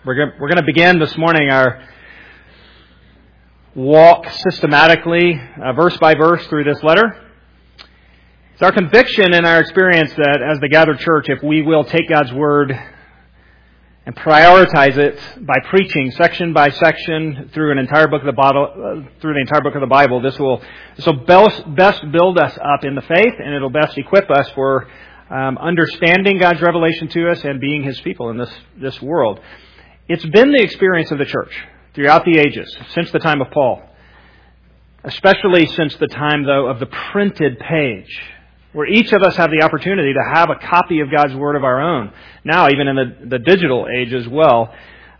We're going to begin this morning our walk systematically, verse by verse, through this letter. It's our conviction and our experience that as the gathered church, if we will take God's Word and prioritize it by preaching section by section through the entire book of the Bible, this will best build us up in the faith, and it'll best equip us for understanding God's revelation to us and being His people in this world. It's been the experience of the church throughout the ages, since the time of Paul, especially since the time, though, of the printed page, where each of us have the opportunity to have a copy of God's Word of our own, now even in the digital age as well,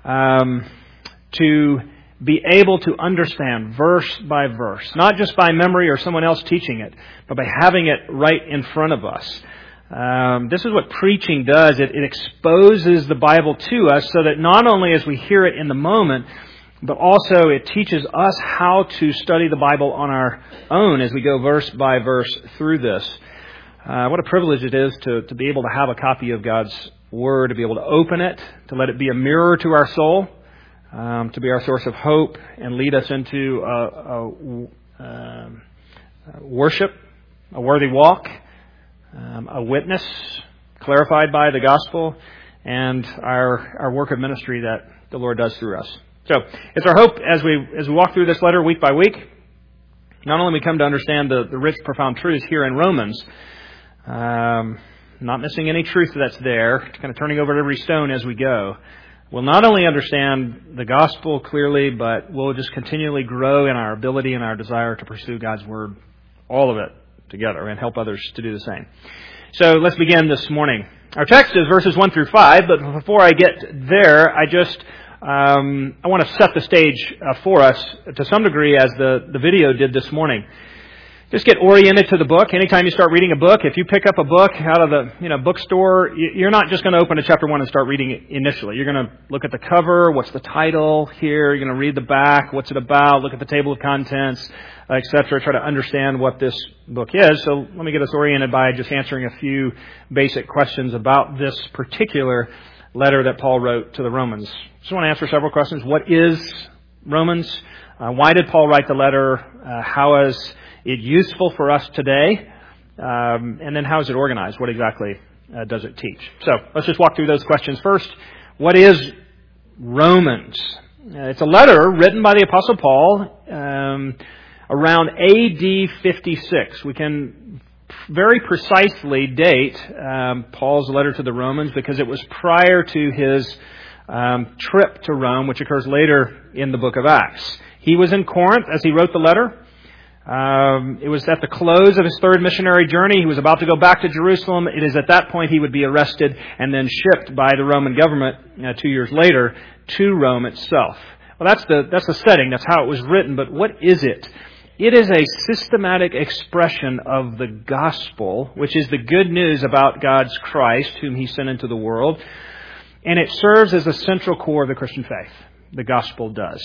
to be able to understand verse by verse, not just by memory or someone else teaching it, but by having it right in front of us. This is what preaching does. It exposes the Bible to us so that not only as we hear it in the moment, but also it teaches us how to study the Bible on our own as we go verse by verse through this. What a privilege it is to be able to have a copy of God's Word, to be able to open it, to let it be a mirror to our soul, to be our source of hope and lead us into worship, a worthy walk, a witness clarified by the gospel, and our work of ministry that the Lord does through us. So it's our hope as we walk through this letter week by week, not only we come to understand the rich, profound truths here in Romans, not missing any truth that's there, kind of turning over every stone as we go. We'll not only understand the gospel clearly, but we'll just continually grow in our ability and our desire to pursue God's Word, all of it together, and help others to do the same. So let's begin this morning. Our text is verses 1 through 5, but before I get there, I want to set the stage for us to some degree as the video did this morning. Just get oriented to the book. Anytime you start reading a book, if you pick up a book out of the bookstore, you're not just going to open to chapter 1 and start reading it initially. You're going to look at the cover, what's the title here, you're going to read the back, what's it about, look at the table of contents, etc. Try to understand what this book is. So let me get us oriented by just answering a few basic questions about this particular letter that Paul wrote to the Romans. Just want to answer several questions. What is Romans? Why did Paul write the letter? How is it useful for us today? And then how is it organized? What exactly does it teach? So let's just walk through those questions first. What is Romans? It's a letter written by the Apostle Paul around AD 56. We can very precisely date Paul's letter to the Romans because it was prior to his trip to Rome, which occurs later in the book of Acts. He was in Corinth as he wrote the letter. It was at the close of his third missionary journey. He was about to go back to Jerusalem. It is at that point he would be arrested and then shipped by the Roman government 2 years later to Rome itself. Well, that's the setting. That's how it was written. But what is it? It is a systematic expression of the gospel, which is the good news about God's Christ, whom He sent into the world. And it serves as a central core of the Christian faith. The gospel does.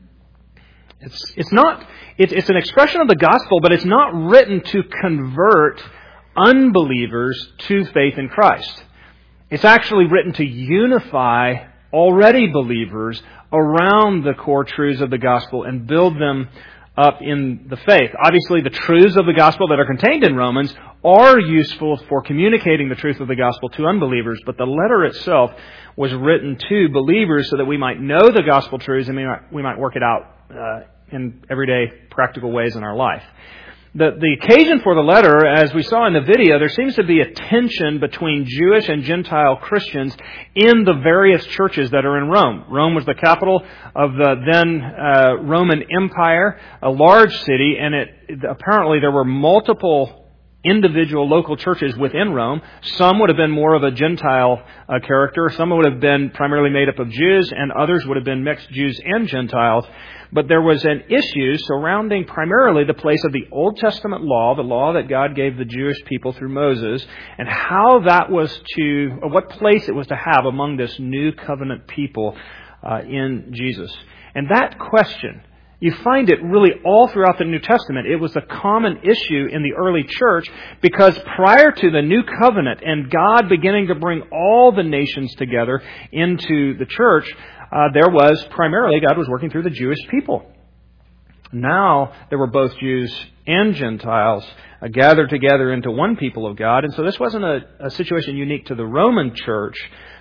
It's an expression of the gospel, but it's not written to convert unbelievers to faith in Christ. It's actually written to unify already believers around the core truths of the gospel and build them up in the faith. Obviously, the truths of the gospel that are contained in Romans are useful for communicating the truth of the gospel to unbelievers, but the letter itself was written to believers so that we might know the gospel truths and we might work it out in everyday practical ways in our life. The occasion for the letter, as we saw in the video, there seems to be a tension between Jewish and Gentile Christians in the various churches that are in Rome. Rome was the capital of the then Roman Empire, a large city, and apparently there were multiple individual local churches within Rome. Some would have been more of a Gentile character. Some would have been primarily made up of Jews, and others would have been mixed Jews and Gentiles. But there was an issue surrounding primarily the place of the Old Testament law, the law that God gave the Jewish people through Moses, and how that was or what place it was to have among this new covenant people in Jesus. And that question You find it really all throughout the New Testament. It was a common issue in the early church because prior to the New Covenant and God beginning to bring all the nations together into the church, there was primarily, God was working through the Jewish people. Now, there were both Jews and Gentiles gathered together into one people of God. And so this wasn't a situation unique to the Roman church.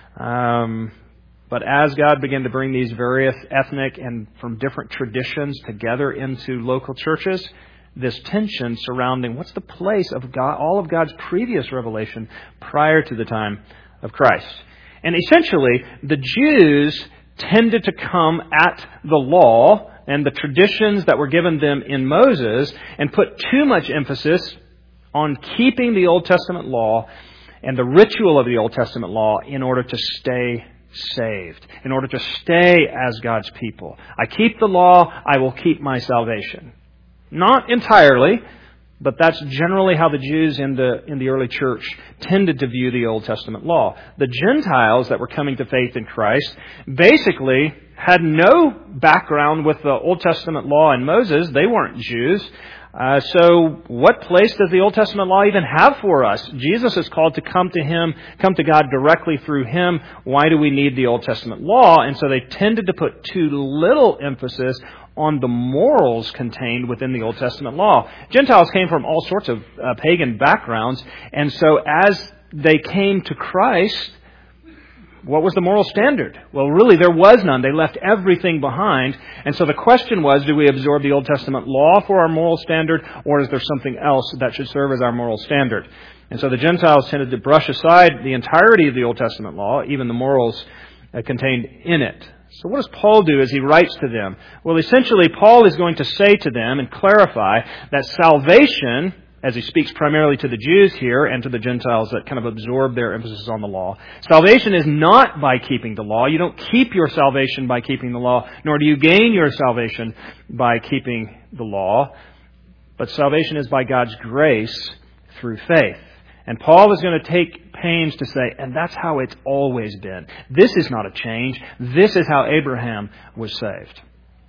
But as God began to bring these various ethnic and from different traditions together into local churches, this tension surrounding what's the place of God, all of God's previous revelation prior to the time of Christ. And essentially, the Jews tended to come at the law and the traditions that were given them in Moses and put too much emphasis on keeping the Old Testament law and the ritual of the Old Testament law in order to stay saved, in order to stay as God's people. I keep the law, I will keep my salvation. Not entirely, but that's generally how the Jews in the early church tended to view the Old Testament law. The Gentiles that were coming to faith in Christ basically had no background with the Old Testament law and Moses. They weren't Jews. So what place does the Old Testament law even have for us? Jesus is called to come to Him, come to God directly through Him. Why do we need the Old Testament law? And so they tended to put too little emphasis on the morals contained within the Old Testament law. Gentiles came from all sorts of pagan backgrounds, and so as they came to Christ, what was the moral standard? Well, really, there was none. They left everything behind. And so the question was, do we absorb the Old Testament law for our moral standard, or is there something else that should serve as our moral standard? And so the Gentiles tended to brush aside the entirety of the Old Testament law, even the morals contained in it. So what does Paul do as he writes to them? Well, essentially, Paul is going to say to them and clarify that salvation, as he speaks primarily to the Jews here and to the Gentiles that kind of absorb their emphasis on the law. Salvation is not by keeping the law. You don't keep your salvation by keeping the law, nor do you gain your salvation by keeping the law. But salvation is by God's grace through faith. And Paul is going to take pains to say, and that's how it's always been. This is not a change. This is how Abraham was saved.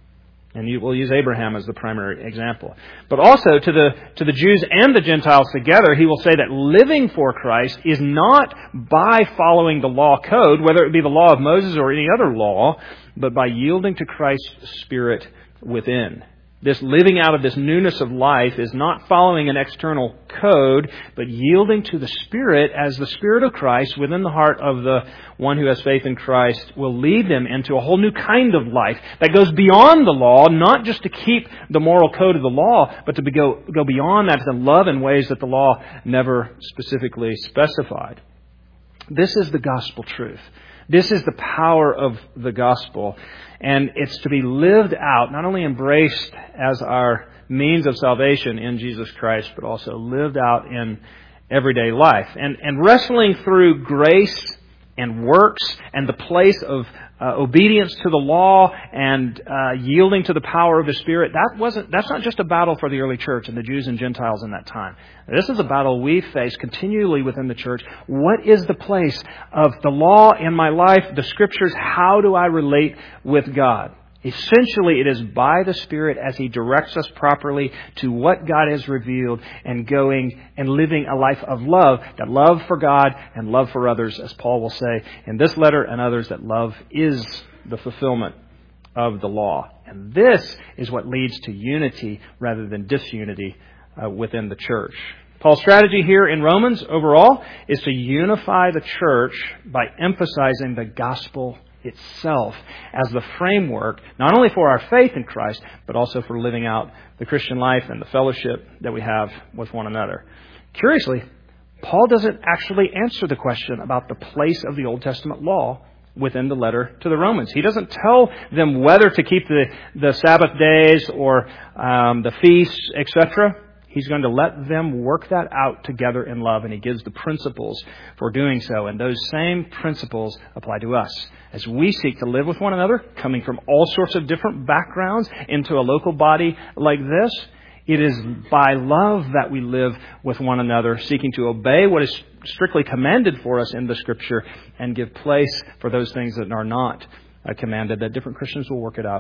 And we'll use Abraham as the primary example. But also to the Jews and the Gentiles together, he will say that living for Christ is not by following the law code, whether it be the law of Moses or any other law, but by yielding to Christ's Spirit within. This living out of this newness of life is not following an external code, but yielding to the Spirit as the Spirit of Christ within the heart of the one who has faith in Christ will lead them into a whole new kind of life that goes beyond the law, not just to keep the moral code of the law, but to go beyond that to love in ways that the law never specifically specified. This is the gospel truth. This is the power of the gospel. And it's to be lived out, not only embraced as our means of salvation in Jesus Christ, but also lived out in everyday life. And wrestling through grace and works and the place of obedience to the law and yielding to the power of the Spirit, that's not just a battle for the early church and the Jews and Gentiles in that time. This is a battle we face continually within the church. What is the place of the law in my life, the Scriptures? How do I relate with God? Essentially, it is by the Spirit as He directs us properly to what God has revealed and going and living a life of love, that love for God and love for others, as Paul will say in this letter and others, that love is the fulfillment of the law. And this is what leads to unity rather than disunity within the church. Paul's strategy here in Romans overall is to unify the church by emphasizing the gospel itself as the framework, not only for our faith in Christ, but also for living out the Christian life and the fellowship that we have with one another. Curiously, Paul doesn't actually answer the question about the place of the Old Testament law within the letter to the Romans. He doesn't tell them whether to keep the Sabbath days or the feasts, etc. He's going to let them work that out together in love, and he gives the principles for doing so. And those same principles apply to us. As we seek to live with one another, coming from all sorts of different backgrounds into a local body like this, it is by love that we live with one another, seeking to obey what is strictly commanded for us in the Scripture and give place for those things that are not commanded, that different Christians will work it out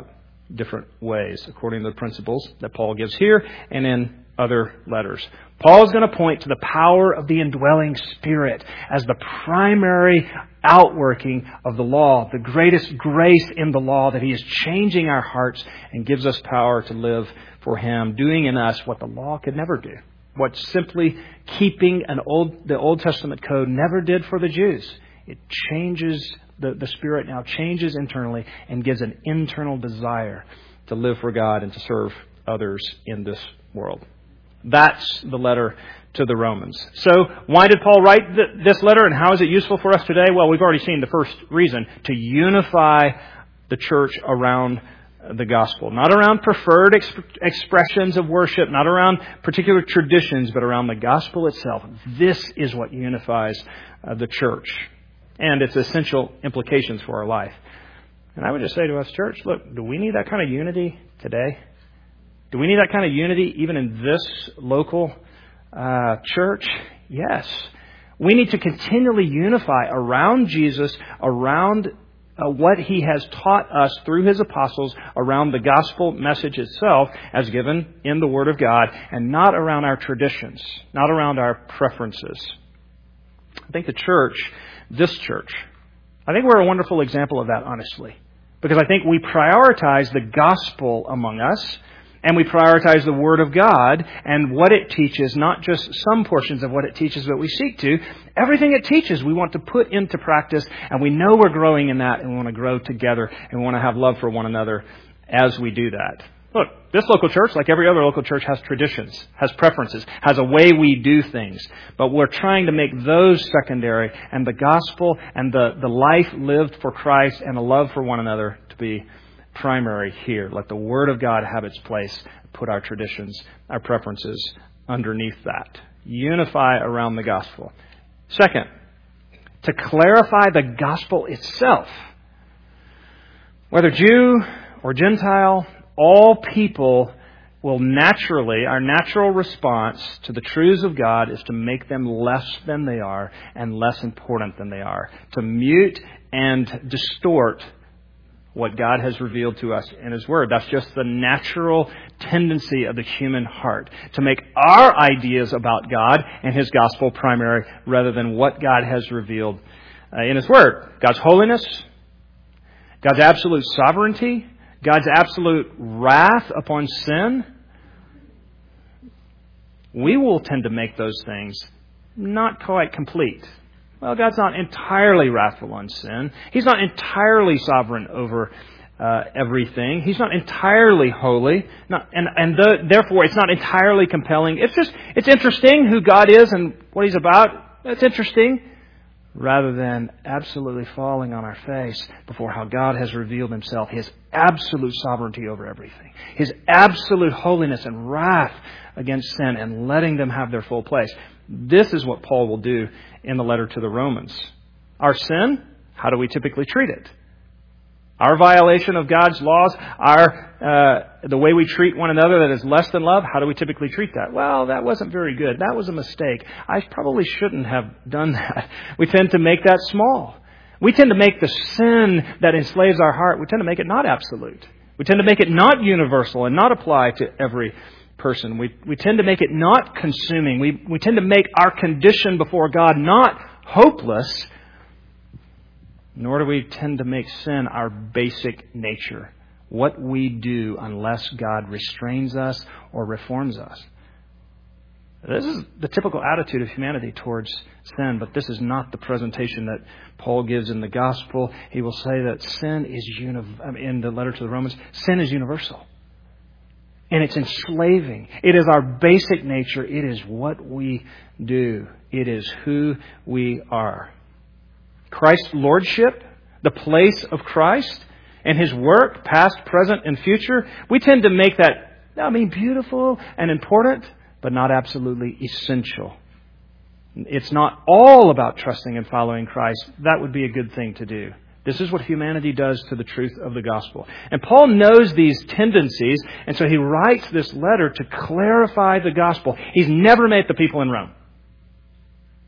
different ways, according to the principles that Paul gives here and in other letters. Paul is going to point to the power of the indwelling Spirit as the primary outworking of the law, the greatest grace in the law, that He is changing our hearts and gives us power to live for Him, doing in us what the law could never do, what simply keeping the Old Testament code never did for the Jews. It changes, the Spirit now changes internally and gives an internal desire to live for God and to serve others in this world. That's the letter to the Romans. So why did Paul write this letter, and how is it useful for us today? Well, we've already seen the first reason: to unify the church around the gospel. Not around preferred expressions of worship, not around particular traditions, but around the gospel itself. This is what unifies the church and its essential implications for our life. And I would just say to us, church, look, do we need that kind of unity today? Do we need that kind of unity even in this local church? Yes. We need to continually unify around Jesus, around what He has taught us through His apostles, around the gospel message itself as given in the Word of God, and not around our traditions, not around our preferences. I think the church, this church, I think we're a wonderful example of that, honestly. Because I think we prioritize the gospel among us, and we prioritize the Word of God and what it teaches, not just some portions of what it teaches, but we seek to. Everything it teaches, we want to put into practice, and we know we're growing in that, and we want to grow together, and we want to have love for one another as we do that. Look, this local church, like every other local church, has traditions, has preferences, has a way we do things. But we're trying to make those secondary, and the gospel and the life lived for Christ and a love for one another to be primary here. Let the Word of God have its place. Put our traditions, our preferences underneath that. Unify around the gospel. Second, to clarify the gospel itself. Whether Jew or Gentile, all people will naturally, our natural response to the truths of God is to make them less than they are and less important than they are. To mute and distort what God has revealed to us in His Word. That's just the natural tendency of the human heart, to make our ideas about God and His gospel primary rather than what God has revealed in His Word. God's holiness, God's absolute sovereignty, God's absolute wrath upon sin. We will tend to make those things not quite complete. Well, God's not entirely wrathful on sin. He's not entirely sovereign over everything. He's not entirely holy. Therefore, it's not entirely compelling. It's interesting who God is and what He's about. It's interesting. Rather than absolutely falling on our face before how God has revealed Himself, His absolute sovereignty over everything, His absolute holiness and wrath against sin, and letting them have their full place. This is what Paul will do in the letter to the Romans. Our sin, how do we typically treat it? Our violation of God's laws, the way we treat one another that is less than love, how do we typically treat that? Well, that wasn't very good. That was a mistake. I probably shouldn't have done that. We tend to make that small. We tend to make the sin that enslaves our heart, we tend to make it not absolute. We tend to make it not universal and not apply to every person. We tend to make it not consuming. We tend to make our condition before God not hopeless, nor do we tend to make sin our basic nature, what we do unless God restrains us or reforms us. This is the typical attitude of humanity towards sin, but this is not the presentation that Paul gives in the gospel. He will say that sin is in the letter to the Romans, sin is universal. And it's enslaving. It is our basic nature. It is what we do. It is who we are. Christ's lordship, the place of Christ, and His work, past, present, and future, we tend to make that, beautiful and important, but not absolutely essential. It's not all about trusting and following Christ. That would be a good thing to do. This is what humanity does to the truth of the gospel. And Paul knows these tendencies, and so he writes this letter to clarify the gospel. He's never met the people in Rome.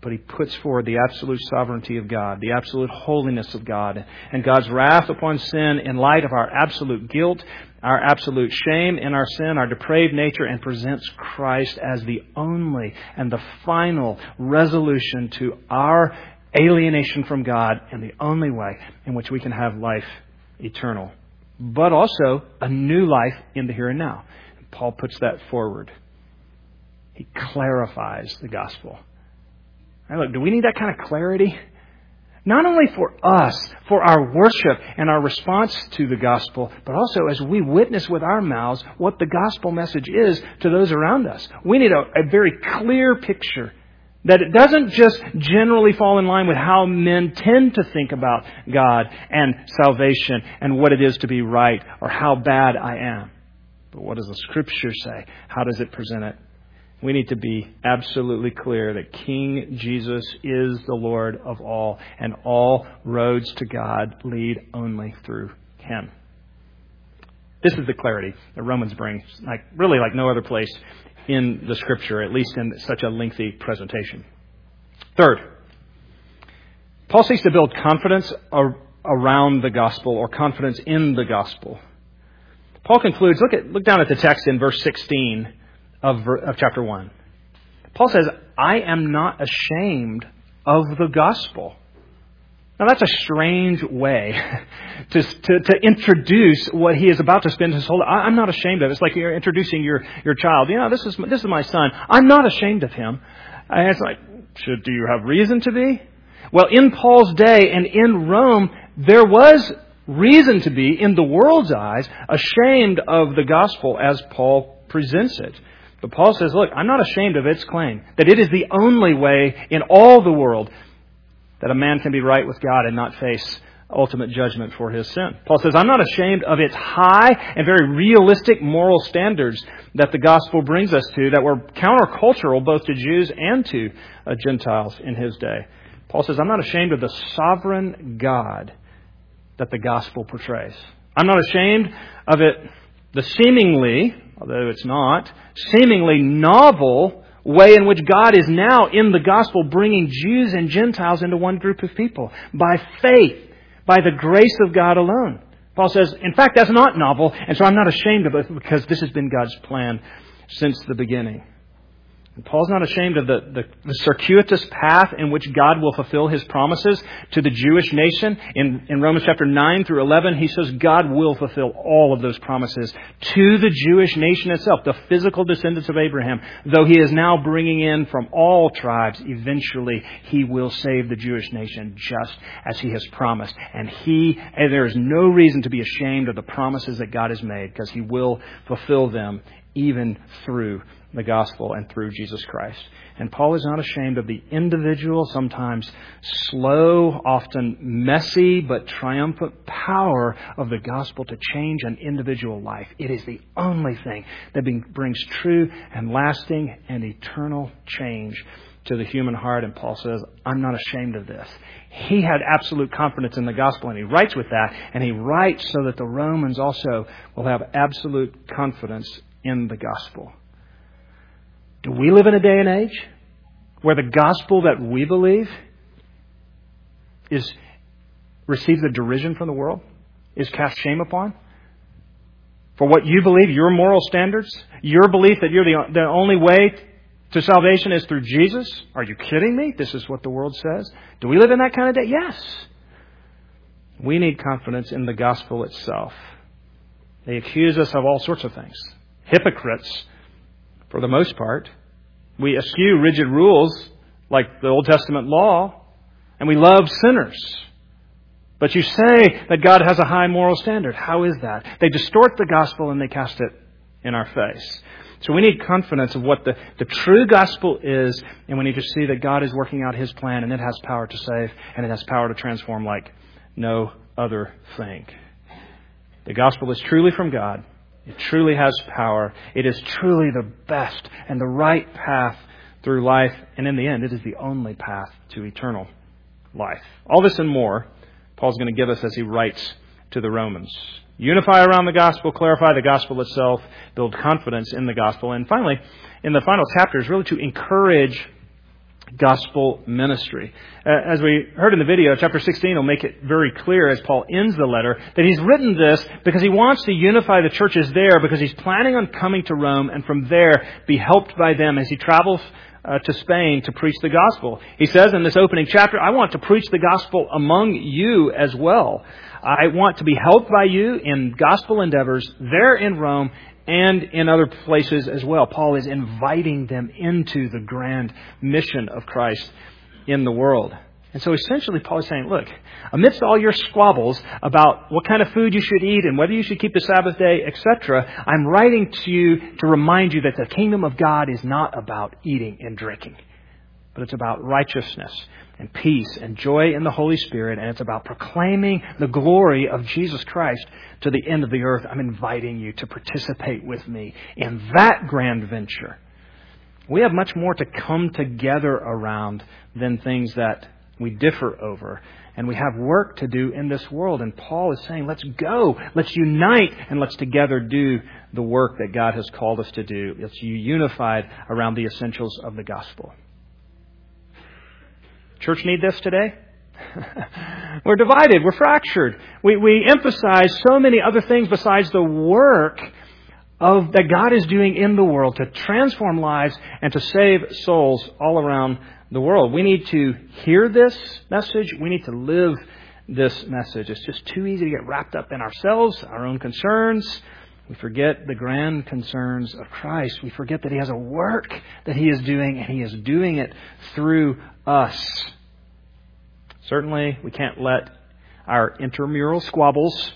but he puts forward the absolute sovereignty of God, the absolute holiness of God, and God's wrath upon sin in light of our absolute guilt, our absolute shame in our sin, our depraved nature, and presents Christ as the only and the final resolution to our alienation from God and the only way in which we can have life eternal, but also a new life in the here and now. Paul puts that forward. He clarifies the gospel. Now look, do we need that kind of clarity? Not only for us, for our worship and our response to the gospel, but also as we witness with our mouths what the gospel message is to those around us. We need a very clear picture that it doesn't just generally fall in line with how men tend to think about God and salvation and what it is to be right or how bad I am. But what does the Scripture say? How does it present it? We need to be absolutely clear that King Jesus is the Lord of all, and all roads to God lead only through Him. This is the clarity that Romans brings, like no other place in the Scripture, at least in such a lengthy presentation. Third, Paul seeks to build confidence around the gospel, or confidence in the gospel. Paul concludes, look down at the text in verse 16 of chapter 1. Paul says, I am not ashamed of the gospel. Now that's a strange way to introduce what he is about to spend his whole life. I'm not ashamed of it. It's like you're introducing your child. This is my son. I'm not ashamed of him. And it's like, do you have reason to be? Well, in Paul's day and in Rome, there was reason to be, in the world's eyes, ashamed of the gospel as Paul presents it. But Paul says, look, I'm not ashamed of its claim that it is the only way in all the world that a man can be right with God and not face ultimate judgment for his sin. Paul says, I'm not ashamed of its high and very realistic moral standards that the gospel brings us to, that were countercultural both to Jews and to Gentiles in his day. Paul says, I'm not ashamed of the sovereign God that the gospel portrays. I'm not ashamed of it, the seemingly, although it's not, seemingly novel way in which God is now in the gospel bringing Jews and Gentiles into one group of people by faith, by the grace of God alone. Paul says, in fact, that's not novel, and so I'm not ashamed of it because this has been God's plan since the beginning. And Paul's not ashamed of the circuitous path in which God will fulfill His promises to the Jewish nation. In Romans chapter 9 through 11, he says God will fulfill all of those promises to the Jewish nation itself, the physical descendants of Abraham. Though He is now bringing in from all tribes, eventually He will save the Jewish nation just as He has promised. And there is no reason to be ashamed of the promises that God has made, because He will fulfill them even through the gospel and through Jesus Christ. And Paul is not ashamed of the individual, sometimes slow, often messy, but triumphant power of the gospel to change an individual life. It is the only thing that brings true and lasting and eternal change to the human heart. And Paul says, I'm not ashamed of this. He had absolute confidence in the gospel, and he writes with that, and he writes so that the Romans also will have absolute confidence in the gospel. Do we live in a day and age where the gospel that we believe receives a derision from the world, is cast shame upon? For what you believe, your moral standards, your belief that you're the only way to salvation is through Jesus? Are you kidding me? This is what the world says. Do we live in that kind of day? Yes. We need confidence in the gospel itself. They accuse us of all sorts of things. Hypocrites, for the most part. We eschew rigid rules like the Old Testament law, and we love sinners. But you say that God has a high moral standard. How is that? They distort the gospel and they cast it in our face. So we need confidence of what the true gospel is, and we need to see that God is working out His plan, and it has power to save, and it has power to transform like no other thing. The gospel is truly from God. It truly has power. It is truly the best and the right path through life. And in the end, it is the only path to eternal life. All this and more, Paul's going to give us as he writes to the Romans. Unify around the gospel, clarify the gospel itself, build confidence in the gospel. And finally, in the final chapter is really to encourage gospel ministry. As we heard in the video, chapter 16 will make it very clear as Paul ends the letter that he's written this because he wants to unify the churches there, because he's planning on coming to Rome and from there be helped by them as he travels to Spain to preach the gospel. He says in this opening chapter, I want to preach the gospel among you as well. I want to be helped by you in gospel endeavors there in Rome and in other places as well. Paul is inviting them into the grand mission of Christ in the world. And so essentially Paul is saying, look, amidst all your squabbles about what kind of food you should eat and whether you should keep the Sabbath day, etc., I'm writing to you to remind you that the kingdom of God is not about eating and drinking, but it's about righteousness and peace and joy in the Holy Spirit, and it's about proclaiming the glory of Jesus Christ to the end of the earth. I'm inviting you to participate with me in that grand venture. We have much more to come together around than things that we differ over. And we have work to do in this world. And Paul is saying, let's go, let's unite, and let's together do the work that God has called us to do. Let's be unified around the essentials of the gospel. Church need this today? We're divided. We're fractured. We emphasize so many other things besides the work that God is doing in the world to transform lives and to save souls all around the world. We need to hear this message. We need to live this message. It's just too easy to get wrapped up in ourselves, our own concerns. We forget the grand concerns of Christ. We forget that He has a work that He is doing, and He is doing it through us. Certainly, we can't let our intramural squabbles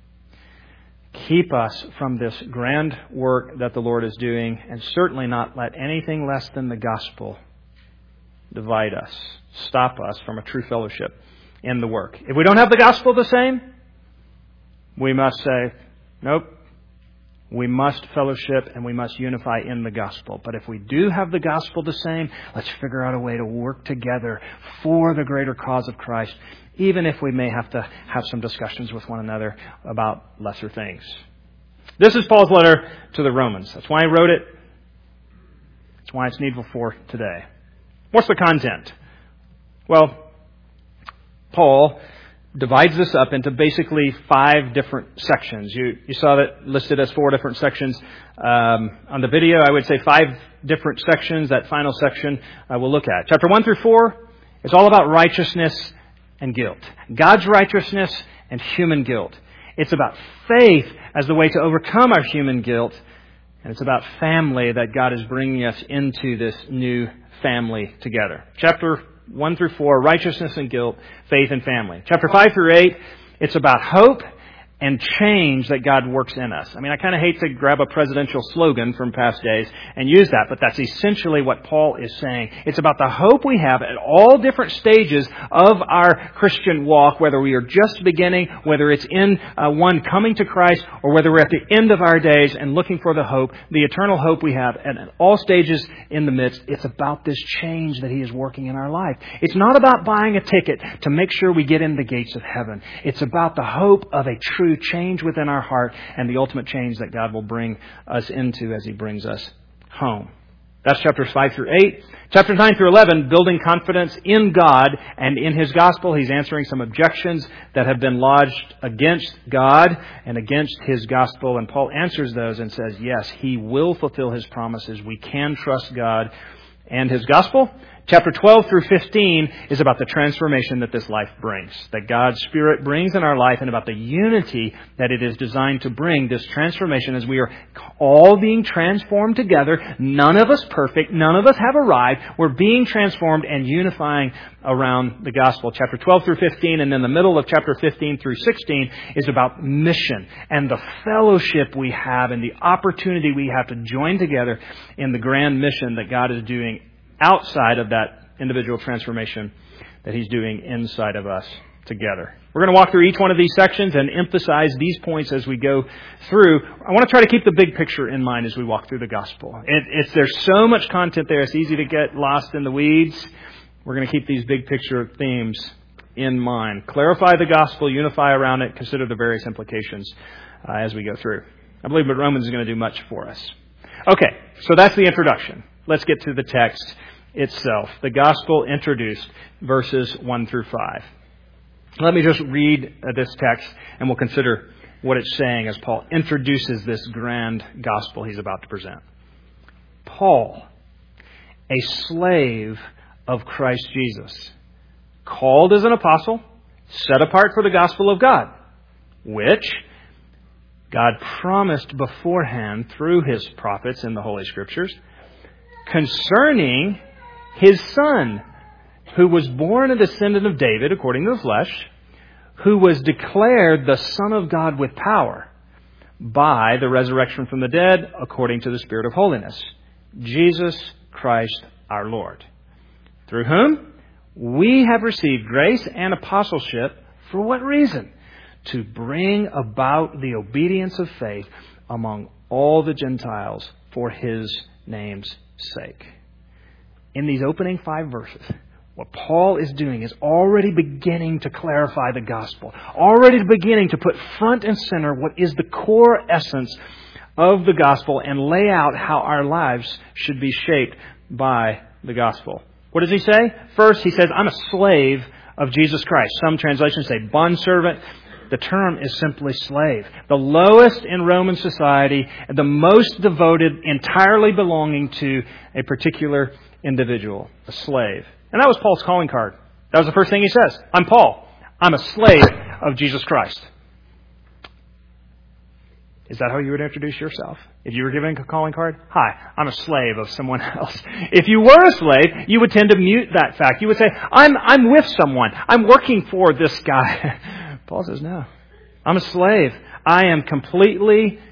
keep us from this grand work that the Lord is doing, and certainly not let anything less than the gospel divide us, stop us from a true fellowship in the work. If we don't have the gospel the same, we must say, nope, we must fellowship and we must unify in the gospel. But if we do have the gospel the same, let's figure out a way to work together for the greater cause of Christ, even if we may have to have some discussions with one another about lesser things. This is Paul's letter to the Romans. That's why he wrote it. That's why it's needful for today. What's the content? Well, Paul divides this up into basically 5 different sections. You saw that listed as 4 different sections on the video. I would say 5 different sections. That final section we'll look at. Chapter 1 through 4 is all about righteousness and guilt. God's righteousness and human guilt. It's about faith as the way to overcome our human guilt. And it's about family, that God is bringing us into this new family together. Chapter 1 through 4, righteousness and guilt, faith and family. Chapter 5 through 8, it's about hope and change that God works in us. I mean, I kind of hate to grab a presidential slogan from past days and use that, but that's essentially what Paul is saying. It's about the hope we have at all different stages of our Christian walk, whether we are just beginning, whether it's in one coming to Christ, or whether we're at the end of our days and looking for the hope, the eternal hope we have at all stages in the midst. It's about this change that He is working in our life. It's not about buying a ticket to make sure we get in the gates of heaven. It's about the hope of a true change within our heart and the ultimate change that God will bring us into as He brings us home. That's chapters 5 through 8. Chapters 9 through 11, building confidence in God and in His gospel. He's answering some objections that have been lodged against God and against His gospel. And Paul answers those and says, yes, He will fulfill His promises. We can trust God and His gospel. Chapter 12 through 15 is about the transformation that this life brings, that God's Spirit brings in our life, and about the unity that it is designed to bring, this transformation as we are all being transformed together. None of us perfect. None of us have arrived. We're being transformed and unifying around the gospel. Chapter 12 through 15, and then the middle of chapter 15 through 16 is about mission and the fellowship we have and the opportunity we have to join together in the grand mission that God is doing outside of that individual transformation that He's doing inside of us together. We're going to walk through each one of these sections and emphasize these points as we go through. I want to try to keep the big picture in mind as we walk through the gospel. There's so much content there, it's easy to get lost in the weeds. We're going to keep these big picture themes in mind. Clarify the gospel, unify around it, consider the various implications as we go through. I believe that Romans is going to do much for us. Okay, so that's the introduction. Let's get to the text itself. The gospel introduced, verses 1 through 5. Let me just read this text and we'll consider what it's saying as Paul introduces this grand gospel he's about to present. Paul, a slave of Christ Jesus, called as an apostle, set apart for the gospel of God, which God promised beforehand through His prophets in the Holy Scriptures, concerning His Son, who was born a descendant of David according to the flesh, who was declared the Son of God with power by the resurrection from the dead according to the Spirit of holiness, Jesus Christ our Lord, through whom we have received grace and apostleship. For what reason? To bring about the obedience of faith among all the Gentiles for His name's sake. In these opening 5 verses, what Paul is doing is already beginning to clarify the gospel, already beginning to put front and center what is the core essence of the gospel and lay out how our lives should be shaped by the gospel. What does he say? First, he says, I'm a slave of Jesus Christ. Some translations say bondservant. The term is simply slave. The lowest in Roman society, the most devoted, entirely belonging to a particular individual, a slave. And that was Paul's calling card. That was the first thing he says. I'm Paul. I'm a slave of Jesus Christ. Is that how you would introduce yourself? If you were given a calling card? Hi, I'm a slave of someone else. If you were a slave, you would tend to mute that fact. You would say, I'm with someone. I'm working for this guy. Paul says, no. I'm a slave. I am completely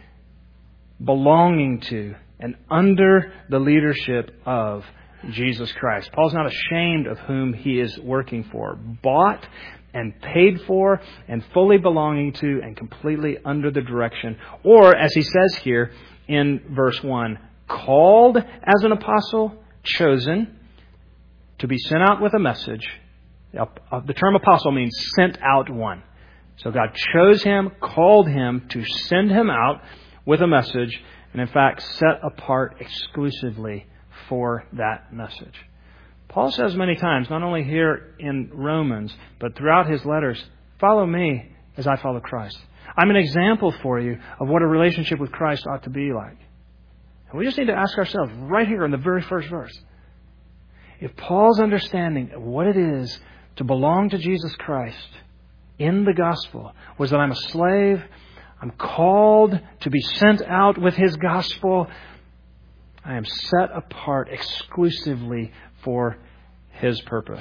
belonging to and under the leadership of Jesus Christ. Paul's not ashamed of whom he is working for. Bought and paid for and fully belonging to and completely under the direction. Or, as he says here in verse 1, called as an apostle, chosen to be sent out with a message. The term apostle means sent out one. So God chose him, called him to send him out with a message, and in fact set apart exclusively for that message. Paul says many times, not only here in Romans, but throughout his letters, follow me as I follow Christ. I'm an example for you of what a relationship with Christ ought to be like. And we just need to ask ourselves right here in the very first verse, if Paul's understanding of what it is to belong to Jesus Christ in the gospel was that I'm a slave, I'm called to be sent out with His gospel, I am set apart exclusively for His purpose.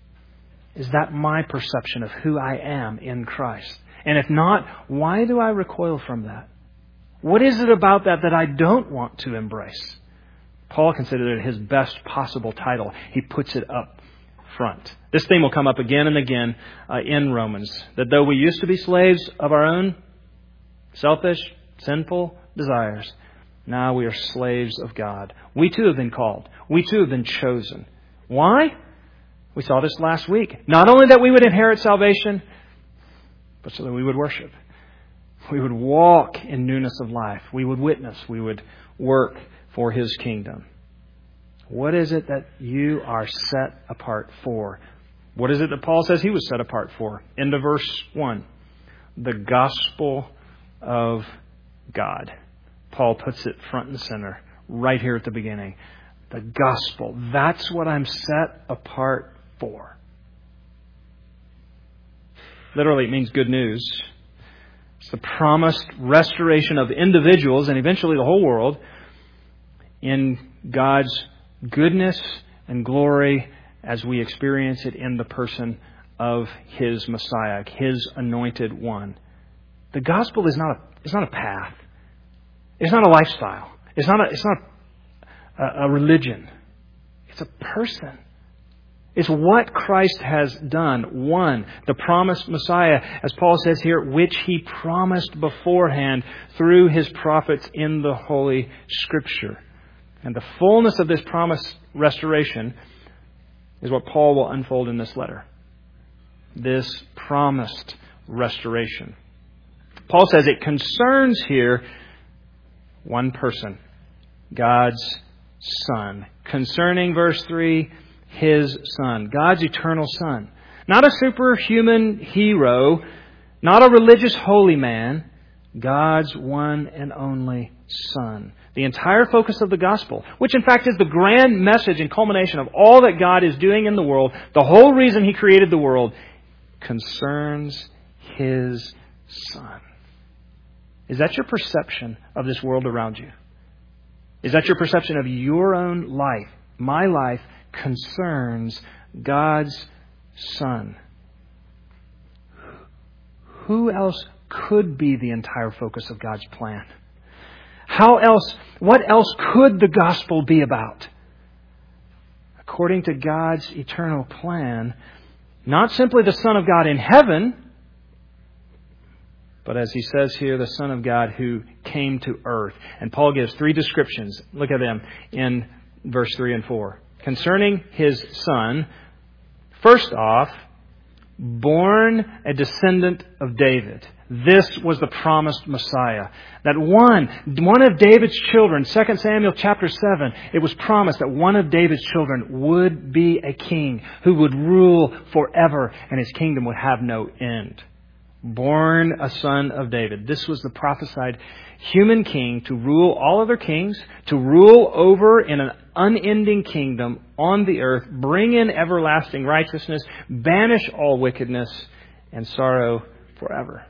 Is that my perception of who I am in Christ? And if not, why do I recoil from that? What is it about that I don't want to embrace? Paul considered it his best possible title. He puts it up front. This theme will come up again and again in Romans, that though we used to be slaves of our own selfish, sinful desires, now we are slaves of God. We too have been called. We too have been chosen. Why? We saw this last week. Not only that we would inherit salvation, but so that we would worship. We would walk in newness of life. We would witness. We would work for His kingdom. What is it that you are set apart for? What is it that Paul says he was set apart for? Into verse 1. The gospel of God. Paul puts it front and center right here at the beginning. The gospel. That's what I'm set apart for. Literally, it means good news. It's the promised restoration of individuals and eventually the whole world in God's goodness and glory as we experience it in the person of His Messiah, His anointed one. The gospel is not a path. It's not a lifestyle. It's not a religion. It's a person. It's what Christ has done. One, the promised Messiah, as Paul says here, which He promised beforehand through His prophets in the Holy Scripture. And the fullness of this promised restoration is what Paul will unfold in this letter. This promised restoration. Paul says it concerns here one person, God's Son, concerning, verse 3, His Son, God's eternal Son. Not a superhuman hero, not a religious holy man, God's one and only Son. The entire focus of the gospel, which in fact is the grand message and culmination of all that God is doing in the world, the whole reason He created the world, concerns His Son. Is that your perception of this world around you? Is that your perception of your own life? My life concerns God's Son. Who else could be the entire focus of God's plan? What else could the gospel be about? According to God's eternal plan, not simply the Son of God in heaven, but as he says here, the Son of God who came to earth. And Paul gives 3 descriptions. Look at them in verse 3 and 4. Concerning His Son, first off, born a descendant of David. This was the promised Messiah. That one of David's children, 2 Samuel chapter 7, it was promised that one of David's children would be a king who would rule forever and his kingdom would have no end. Born a son of David. This was the prophesied human king to rule all other kings, to rule over in an unending kingdom on the earth, bring in everlasting righteousness, banish all wickedness and sorrow forever.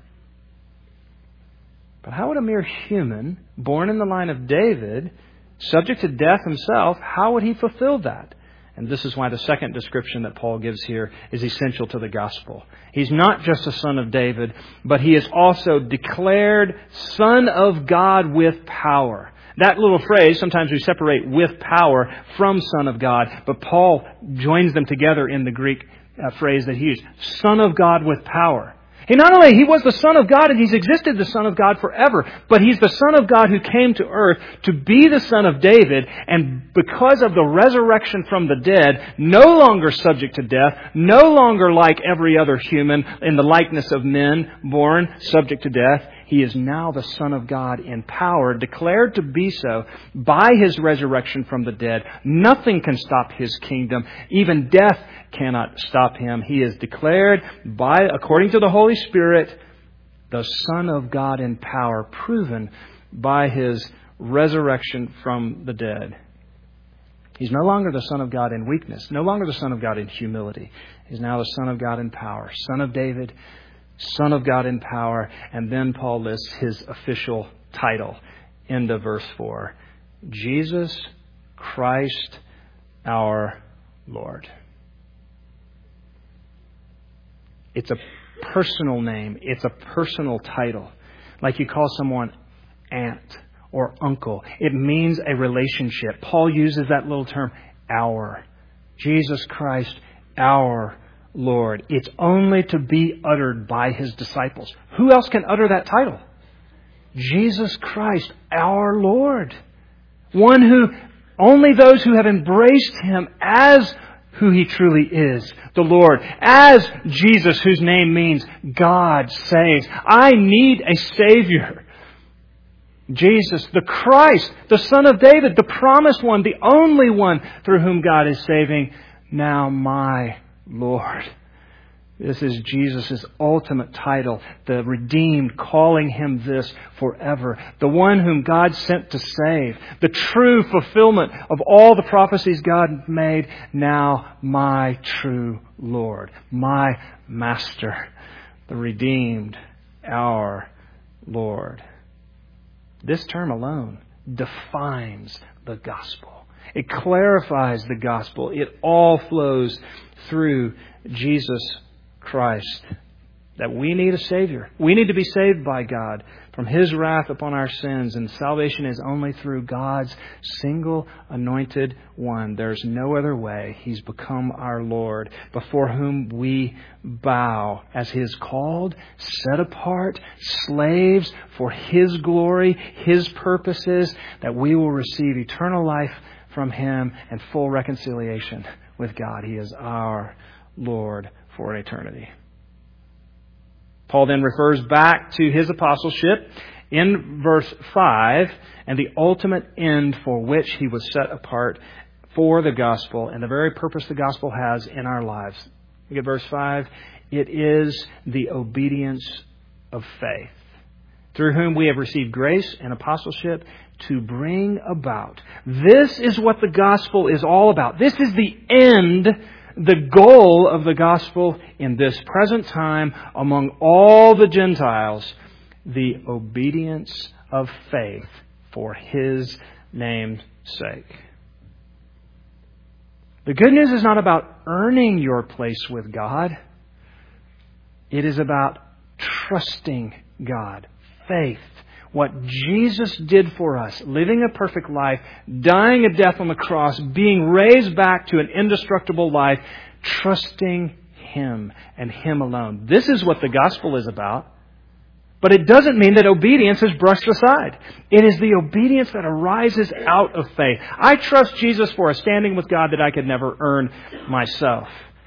But how would a mere human, born in the line of David, subject to death himself, how would he fulfill that? And this is why the second description that Paul gives here is essential to the gospel. He's not just a son of David, but he is also declared Son of God with power. That little phrase, sometimes we separate with power from Son of God, but Paul joins them together in the Greek phrase that he used. Son of God with power. He was the Son of God and He's existed the Son of God forever, but He's the Son of God who came to earth to be the Son of David, and because of the resurrection from the dead, no longer subject to death, no longer like every other human in the likeness of men born subject to death, He is now the Son of God in power, declared to be so by His resurrection from the dead. Nothing can stop His kingdom. Even death cannot stop Him. He is declared according to the Holy Spirit, the Son of God in power, proven by His resurrection from the dead. He's no longer the Son of God in weakness, no longer the Son of God in humility. He's now the Son of God in power, Son of David, Son of God in power. And then Paul lists His official title. End of verse 4. Jesus Christ our Lord. It's a personal name. It's a personal title. Like you call someone aunt or uncle. It means a relationship. Paul uses that little term, our. Jesus Christ, our Lord. It's only to be uttered by His disciples. Who else can utter that title? Jesus Christ, our Lord. One who only those who have embraced Him as who He truly is, the Lord, as Jesus, whose name means God saves. I need a Savior. Jesus, the Christ, the Son of David, the promised one, the only one through whom God is saving. Now my Lord. This is Jesus' ultimate title, the redeemed, calling Him this forever. The one whom God sent to save, the true fulfillment of all the prophecies God made. Now my true Lord, my Master, the redeemed, our Lord. This term alone defines the gospel. It clarifies the gospel. It all flows through Jesus Christ. That we need a Savior. We need to be saved by God from His wrath upon our sins. And salvation is only through God's single anointed one. There's no other way. He's become our Lord, before whom we bow as His called, set apart slaves for His glory, His purposes, that we will receive eternal life from Him and full reconciliation with God. He is our Lord for eternity. Paul then refers back to his apostleship in verse 5 and the ultimate end for which he was set apart for the gospel and the very purpose the gospel has in our lives. Look at verse 5. It is the obedience of faith, through whom we have received grace and apostleship to bring about. This is what the gospel is all about. This is the end, the goal of the gospel in this present time among all the Gentiles, the obedience of faith for His name's sake. The good news is not about earning your place with God. It is about trusting God. Faith. What Jesus did for us, living a perfect life, dying a death on the cross, being raised back to an indestructible life, trusting Him and Him alone. This is what the gospel is about. But it doesn't mean that obedience is brushed aside. It is the obedience that arises out of faith. I trust Jesus for a standing with God that I could never earn myself.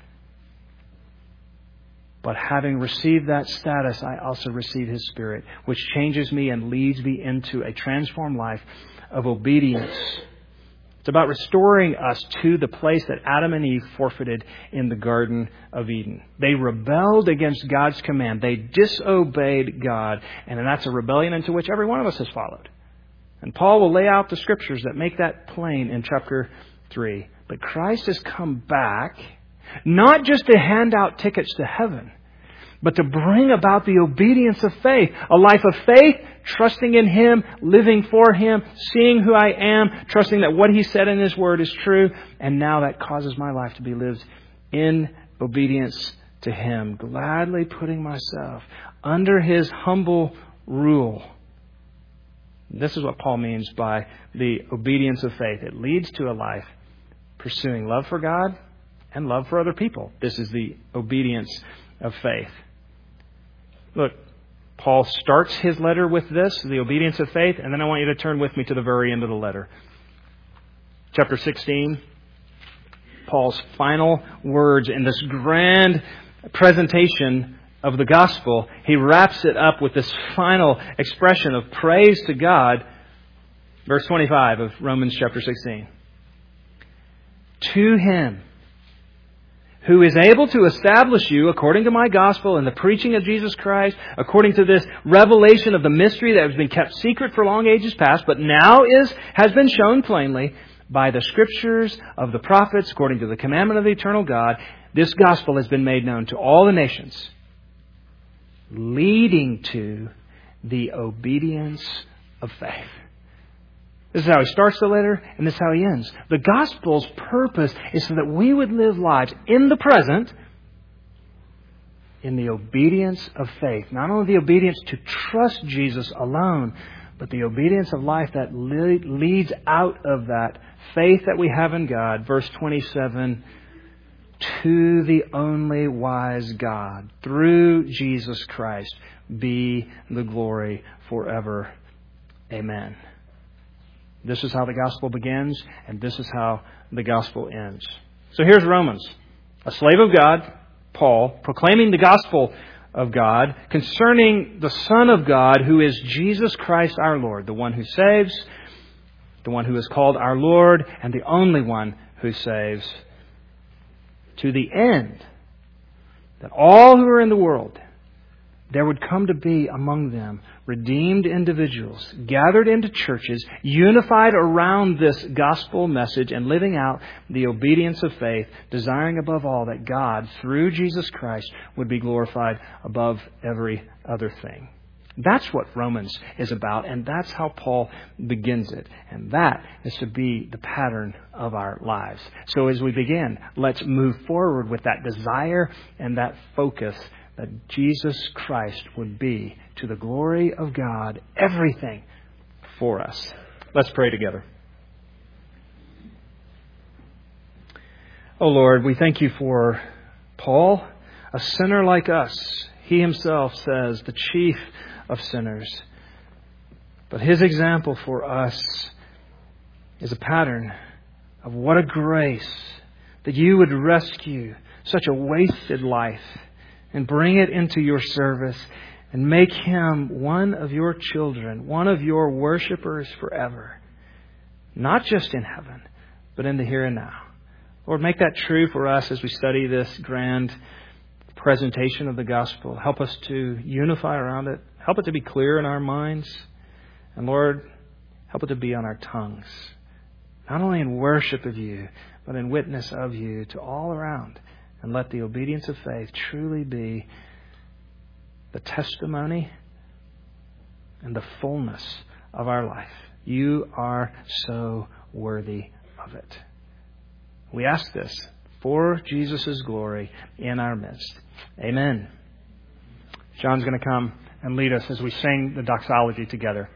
But having received that status, I also receive His Spirit, which changes me and leads me into a transformed life of obedience. It's about restoring us to the place that Adam and Eve forfeited in the Garden of Eden. They rebelled against God's command. They disobeyed God. And that's a rebellion into which every one of us has followed. And Paul will lay out the scriptures that make that plain in chapter 3. But Christ has come back, not just to hand out tickets to heaven, but to bring about the obedience of faith. A life of faith, trusting in Him, living for Him, seeing who I am, trusting that what He said in His Word is true. And now that causes my life to be lived in obedience to Him, gladly putting myself under His humble rule. This is what Paul means by the obedience of faith. It leads to a life pursuing love for God and love for other people. This is the obedience of faith. Look, Paul starts his letter with this, the obedience of faith, and then I want you to turn with me to the very end of the letter. Chapter 16, Paul's final words in this grand presentation of the gospel. He wraps it up with this final expression of praise to God. Verse 25 of Romans chapter 16. To Him who is able to establish you according to my gospel and the preaching of Jesus Christ, according to this revelation of the mystery that has been kept secret for long ages past, but now has been shown plainly by the scriptures of the prophets, according to the commandment of the eternal God. This gospel has been made known to all the nations, leading to the obedience of faith. This is how he starts the letter, and this is how he ends. The gospel's purpose is so that we would live lives in the present in the obedience of faith. Not only the obedience to trust Jesus alone, but the obedience of life that leads out of that faith that we have in God. Verse 27, to the only wise God, through Jesus Christ, be the glory forever. Amen. This is how the gospel begins, and this is how the gospel ends. So here's Romans, a slave of God, Paul, proclaiming the gospel of God concerning the Son of God, who is Jesus Christ our Lord, the one who saves, the one who is called our Lord, and the only one who saves, to the end that all who are in the world, there would come to be among them redeemed individuals, gathered into churches, unified around this gospel message and living out the obedience of faith, desiring above all that God, through Jesus Christ, would be glorified above every other thing. That's what Romans is about, and that's how Paul begins it. And that is to be the pattern of our lives. So as we begin, let's move forward with that desire and that focus that Jesus Christ would be, to the glory of God, everything for us. Let's pray together. Oh Lord, we thank You for Paul, a sinner like us. He himself says, the chief of sinners. But his example for us is a pattern of what a grace that You would rescue such a wasted life and bring it into Your service and make him one of Your children, one of Your worshipers forever. Not just in heaven, but in the here and now. Lord, make that true for us as we study this grand presentation of the gospel. Help us to unify around it. Help it to be clear in our minds. And Lord, help it to be on our tongues. Not only in worship of you, but in witness of you to all around. And let the obedience of faith truly be the testimony and the fullness of our life. You are so worthy of it. We ask this for Jesus' glory in our midst. Amen. John's going to come and lead us as we sing the doxology together.